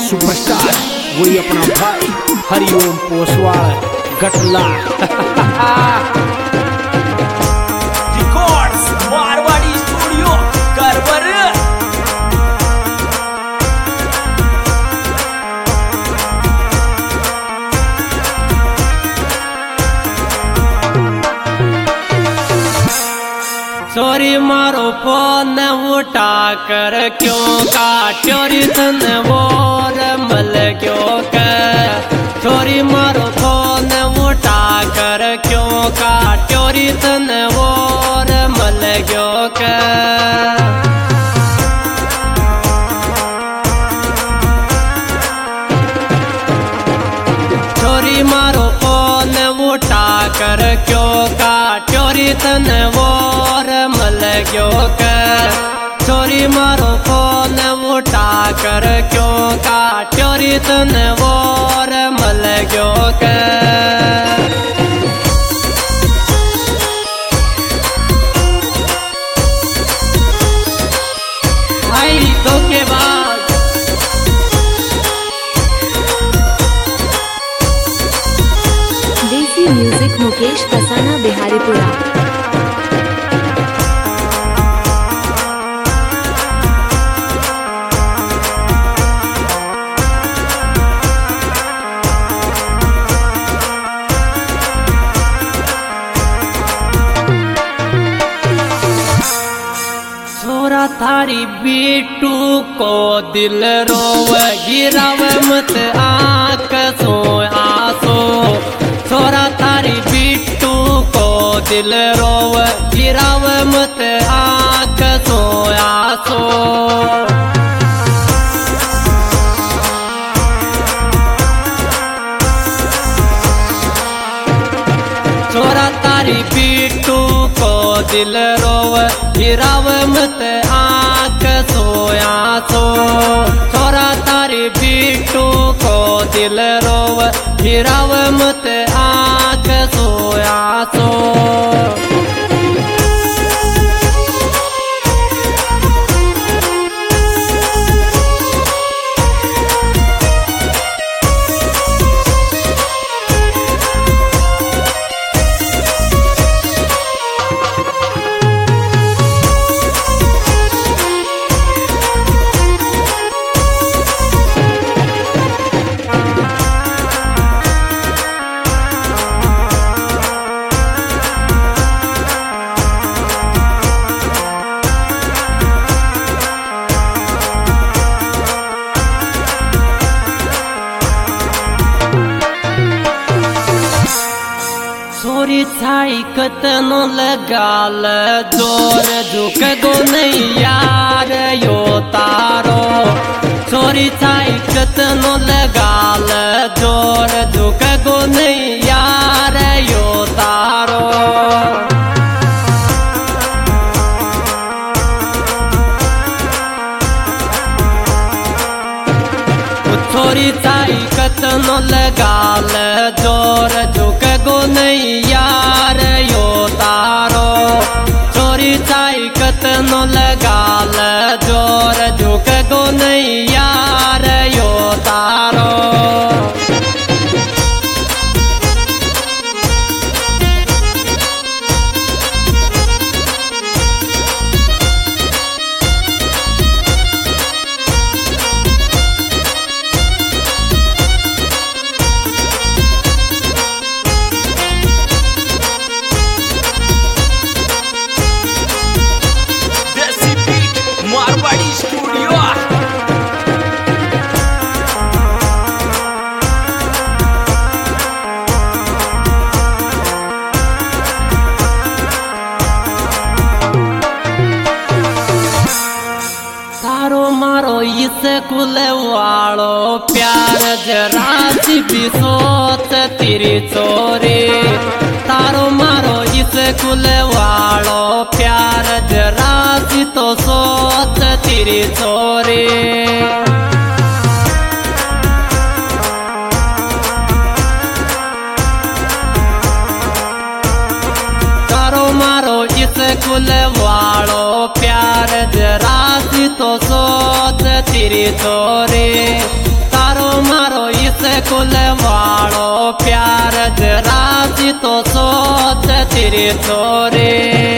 Superstar वही अपना भाई हरिओम पोसवाल गटला रिकॉर्ड्स मारवाड़ी स्टूडियो करवर। चोरी मारो फोन उठा कर क्यों काट्यो रितन बोर मल क्यों कर। चोरी मारो फोन उठा कर क्यों काट्यो रितन बोर मल क्यों कर। चोरी मारो फोन उठा कर क्यों काट्यो रितन बोर मल क्यों कर। चोरी मारो फोन उठा कर क्यों काट्यो रितन बोर मल क्यों कर। आई धोखेबाज देसी म्यूजिक मुकेश कसाना बिहारीपुरा। छोरा थारी बीटू को दिल रोव गिराव मत आंख सो आसो। छोरा थारी बीटू को दिल रोव गिराव मत आंख सो आसो। छोरा तारी बीटू को दिल रोव गिराव मत आंख सोया सो। छोरा तारी बीटू को दिल रोव गिराव मत आंख सोया सो। छोरी छाई कतनो लगाल जोर झुक गो नहीं यार यो तारो। छोरी छाई कतनो लगाल जोर झुक गो नहीं यार यो तारो। छोरी छाई कतनो लगाल जोर झुक गो नहीं यार यो तारो। छोरी छाई कतनो लगाल जोर झुक गो नहीं यार यो तारो। देसी बीट मारवाड़ी स्टूडियो। तारो मारो इस कुल वालो प्यार जरा सी भी सोच तेरी चोरी। तारो मारो इस कुल वालो प्यार जरा सी तो सोच तेरी चोरी। तारो मारो इस कुल वालो प्यार जरा सी तो सोच तेरी चोरी। मारो स्कूल वालो प्यार जरा सी तो सोच तेरे छोरे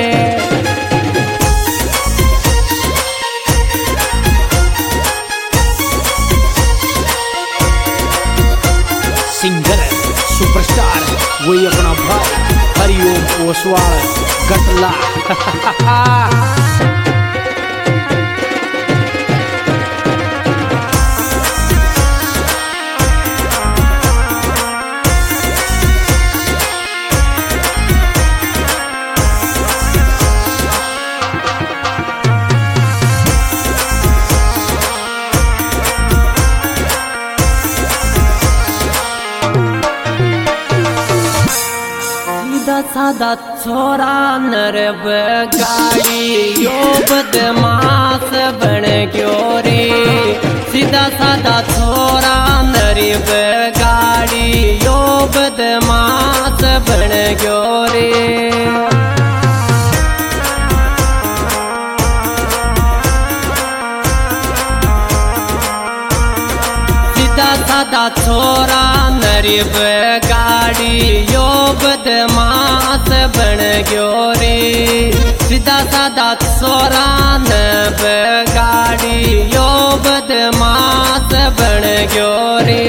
सिंगर सुपरस्टार वही अपना भाई हरिओम ओसवाल गटला। सादा छोरा नर गाड़ी यो बदमाश बन गयो रे सीधा सादा छोरा नर गाड़ी यो बदमाश बन गयो रे सादा छोरा नरीब गाड़ी यो बदमाश बन गयो रे सीधा सादा छोरा नब गाड़ी यो बदमाश बन गयो रे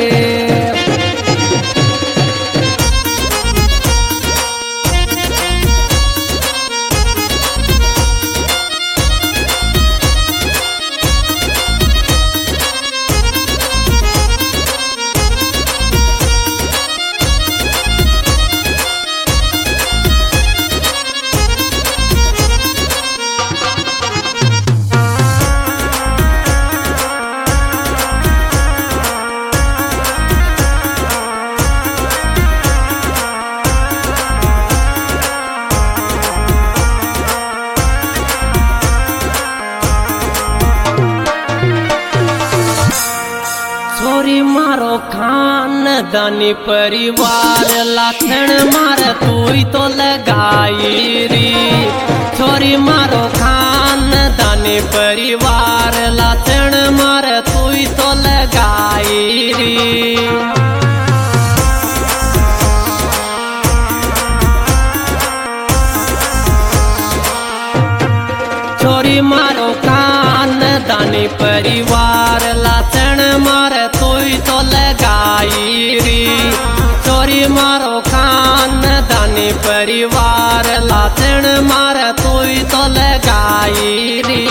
छोरी मारो खानदानी परिवार लाखन मार तू तो लगाई री छोरी मारो खानदानी परिवार लाखन मार तू तो लगाई री छोरी मारो खानदानी परिवार लाचन मार तू तो लगाई री छोरी मारो खानदानी परिवार लाचन मार तू तो लगाई री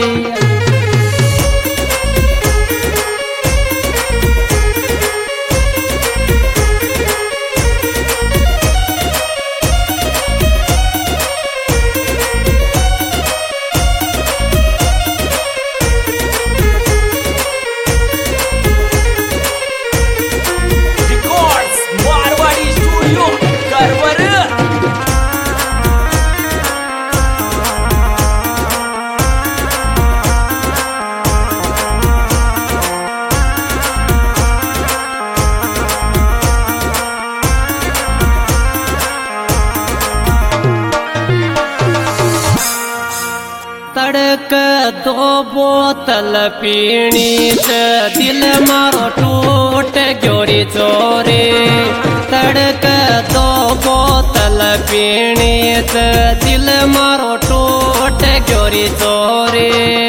तड़क दो बोतल पीनी दिल मारो टूट ग्योरी चोरे तड़क दो बोतल पीनी दिल मारो टूट ग्योरी चोरे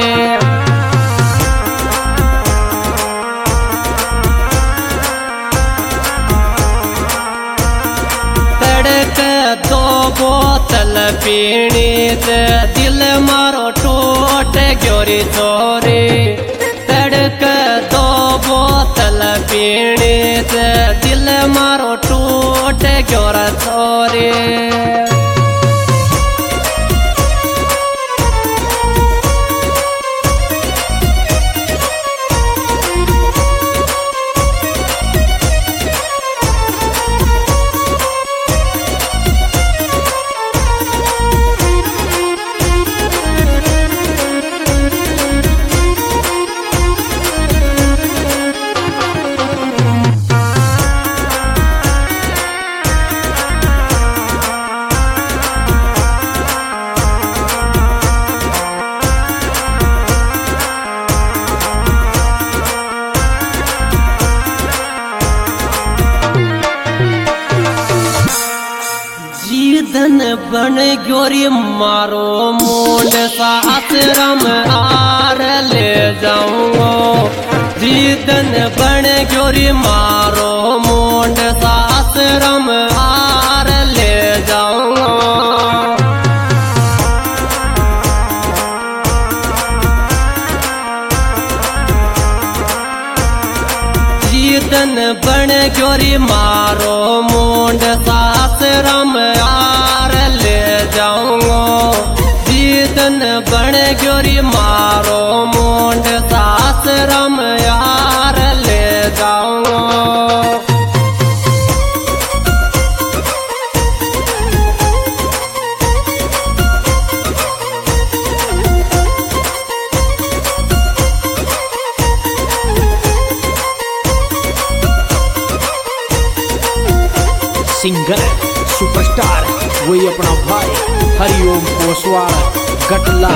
तड़क दो बोतल पीनी दिल मारो टूट ग्योरी चोरे तड़क दो बोतल पीनी दिल मारो टूट ग्योरा चोरे धन बन ग्योरी मारो मुंड सासरम आर ले जाऊंगो। जीतन बन ग्योरी मारो मुंड सासरम आर ले जाऊंगो। जीतन बन ग्योरी मारो मुंड सासरम आर ले जाऊंगो। जीतन बन ग्योरी मारो मुंड सासरम आर ले जाऊंगो। सिंगर सुपरस्टार वही अपना भाई हरिओम पोसवाल गटला।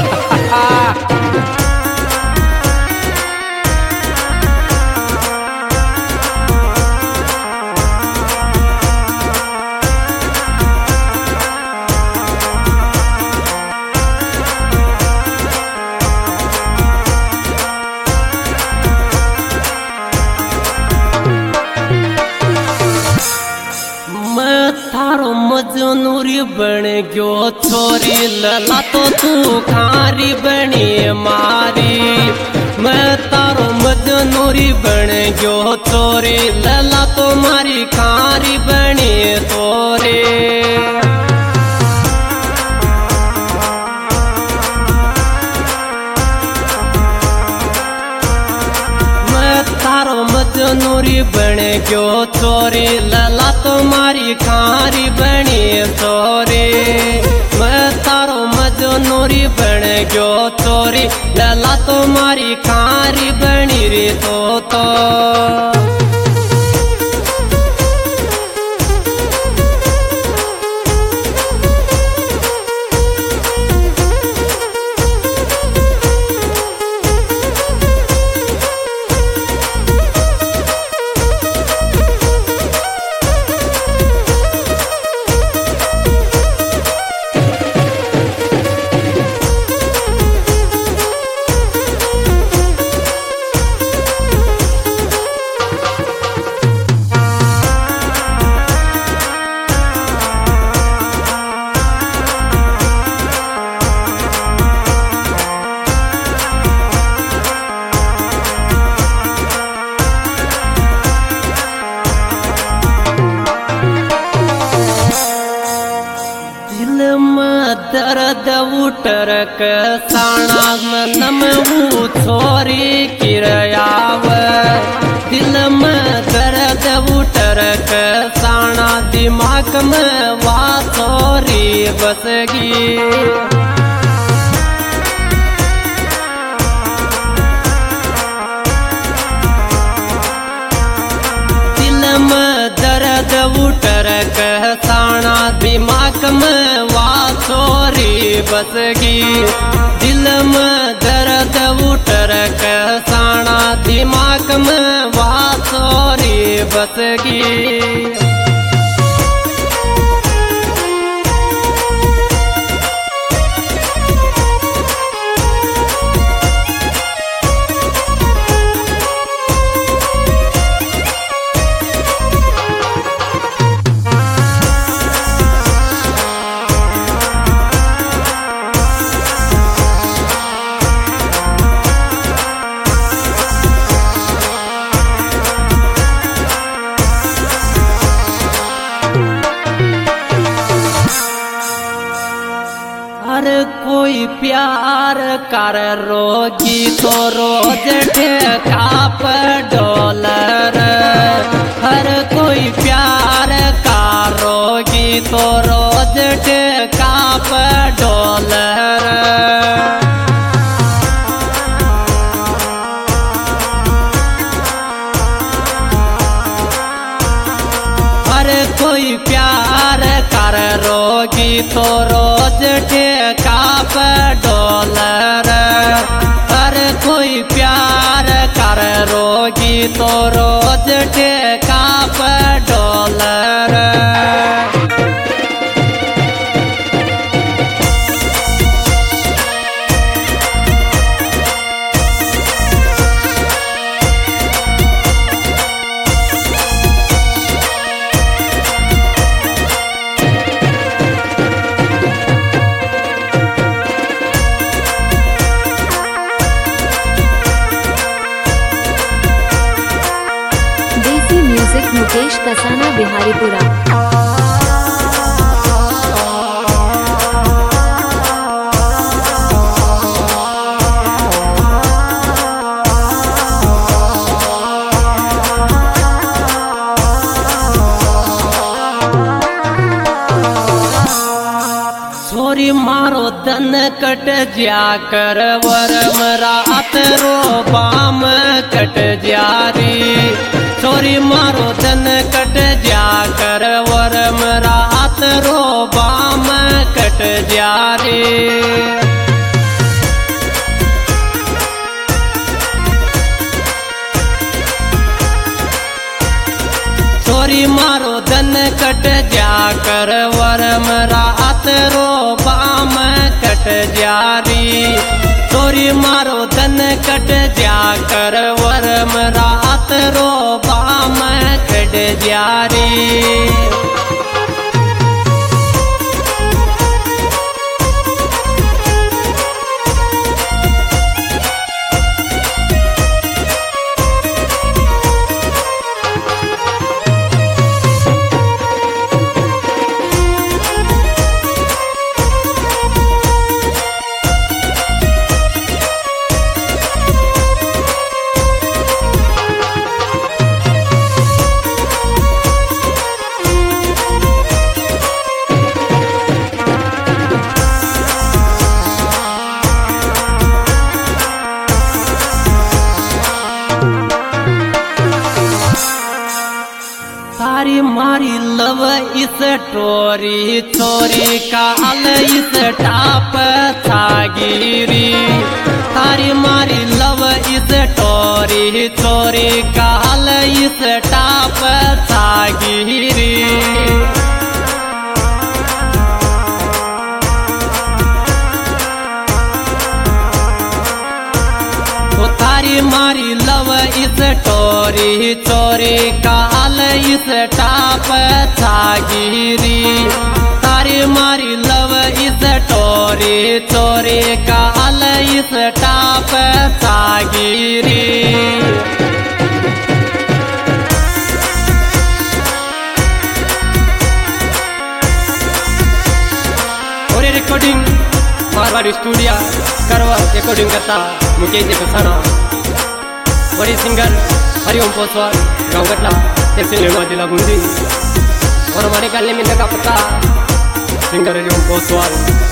थारो मजनूरी बन गयो छोरी लला तो तू खारी बनी मारी। मैं तारो मजनूरी बन गयो छोरी लला तो मारी खारी बनी तोरे। तारो मजनूरी बन गयो चोरी लला तुम्हारी खारी बनी चोरी। मैं तारो मजनूरी बन गयो चोरी लला तुम्हारी खारी बनी रे तो। दर्द उठरक साणा नम छोरी किरयाव। दिल में दर्द उठरक साणा दिमाग में वा छोरी बसगी। दर्द उठरक साणा दिमाग में वा छोरी बसगी। दिल में दर्द उठरक साणा दिमाग में वा छोरी बसगी। कोई प्यार कर रोगी तो रोज ठेका पर डॉलर। हर कोई प्यार कर रोगी तो रोज ठेका पर डॉलर। हर कोई प्यार कर रोगी तो रोज ठेका पर डॉलर। हर कोई प्यार कर रोगी तो रोज ठेका पर डॉलर। कसाना बिहारीपुरा। छोरी मारो तन कट जा कर वरम रात रो बाम कट जा री। छोरी मारो तन कट जा कर वरम रात रो बाम कट जा री। छोरी मारो धन कट जा कर वरम रात रो बाम कट जा री। छोरी मारो धन कट जा कर वरम रात रो बाम कट जा री। तारी मारी लव इस टोरी छोरी काल इस टाप थागिरी। तारी मारी लव इस टोरी छोरी काल इस टाप थागिरी। तारी मारी लव इस टोरी चोरी काल इस टाप थागिरी। तारी मारी लव इस टोरी चोरी काल इस टाप थागिरी। और ये रिकॉर्डिंग मारवाड़ी स्टूडियो करवा रिकॉर्डिंग करता मुकेश कसाना। बड़ी सिंगर हरिओम पोसवाल गाँव गटला तहसील निर्मा जिला बूंदी। और हमारे गले में लगा पता सिंगर हरिओम पोसवाल।